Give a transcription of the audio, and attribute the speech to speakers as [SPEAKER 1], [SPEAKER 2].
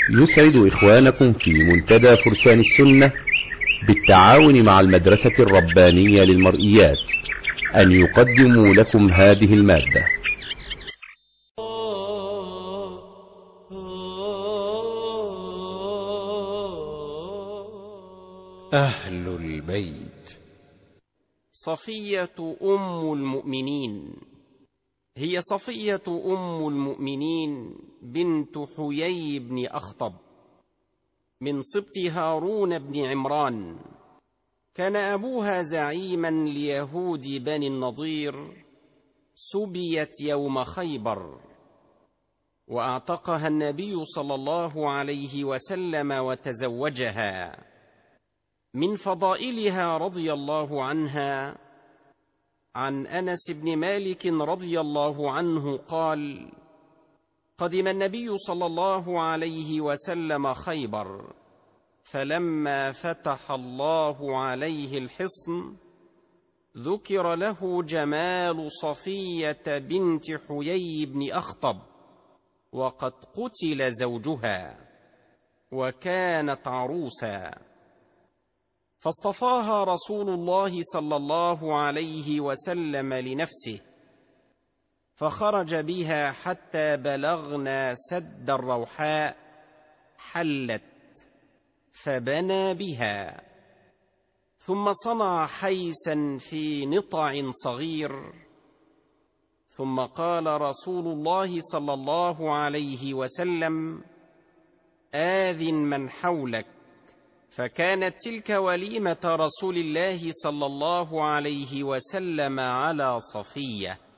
[SPEAKER 1] يسعد إخوانكم في منتدى فرسان السنة بالتعاون مع المدرسة الربانية للمرئيات أن يقدموا لكم هذه المادة.
[SPEAKER 2] أهل البيت.
[SPEAKER 3] صفية أم المؤمنين. هي صفية أم المؤمنين بنت حيي بن أخطب من سبط هارون بن عمران. كان أبوها زعيما ليهود بني النضير، سبيت يوم خيبر، وأعتقها النبي صلى الله عليه وسلم وتزوجها. من فضائلها رضي الله عنها عن أنس بن مالك رضي الله عنه قال: قدم النبي صلى الله عليه وسلم خيبر، فلما فتح الله عليه الحصن ذكر له جمال صفية بنت حيي بن أخطب، وقد قتل زوجها وكانت عروسا، فاصطفاها رسول الله صلى الله عليه وسلم لنفسه، فخرج بها حتى بلغنا سد الروحاء، حلت فبنى بها، ثم صنع حيسا في نطع صغير، ثم قال رسول الله صلى الله عليه وسلم: آذن من حولك. فكانت تلك وليمة رسول الله صلى الله عليه وسلم على صفية.